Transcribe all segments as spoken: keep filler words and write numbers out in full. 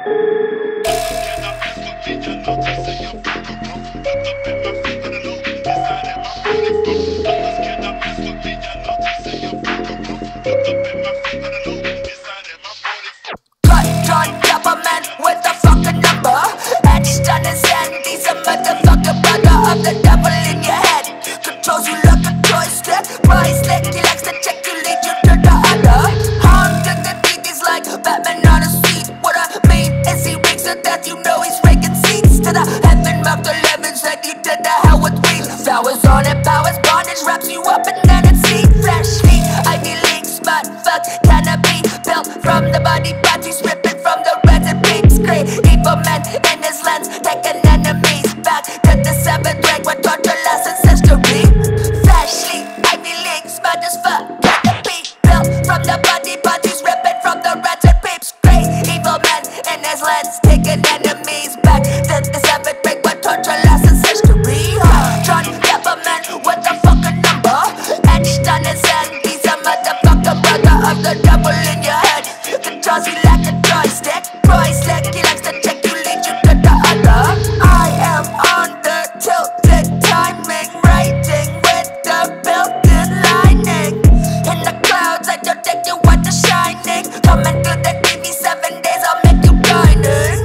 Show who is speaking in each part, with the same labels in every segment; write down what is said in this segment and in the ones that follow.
Speaker 1: Of the devil in your head, controls you like a joystick. Priceless, he likes to check you, lead you to the other. Armed to the teeth, he's like Batman on a seat. What I mean is he wakes to death, you know he's raking seats to the heaven marked eleven, said you did the hell with me. Flowers on it, powers bondage, wraps you up and then it's heat. Flash heat, Ivy League spot, fuck, canopy built from the body parties, ripping from the reds and peaks. Great evil man in his lens, taking enemies back to the seventh grade where torture lasts ancestry. Flashly, Ivy League, smart as fuck, get the beat built from the body parties, ripping from the rats and peeps. Great evil man in his lens, taking enemies back to the seventh grade where torture lasts ancestry. John Pepperman with a fucking number, etched on his head. He's a motherfucking brother of the devil in your head. Controls you like a joystick, priceless, he likes to check you, lead you to the other. I am on the tilted timing, writing with the built-in lining. In the clouds, I don't take you what the shining. Coming through the T V seven days, I'll make you blinding.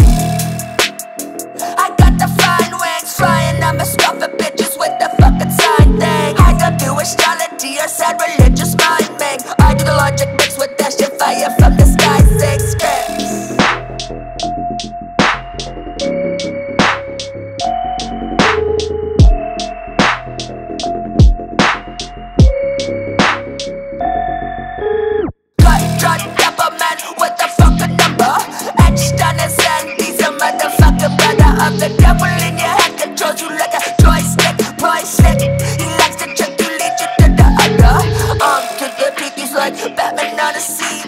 Speaker 1: I got the fine wings, flying, I'm a stuffing bitches with the fucking sign thing. I don't do astrology or sad religious miming. I do the logic mixed with that shit fire from the sky, six scripts. John Pepperman with a fucking number, etched on his head. He's a motherfucking brother of the devil in your head. Controls you like a joystick, priceless, he likes to check you, lead you to the other. Um, to the peak, he's like Batman on a seat.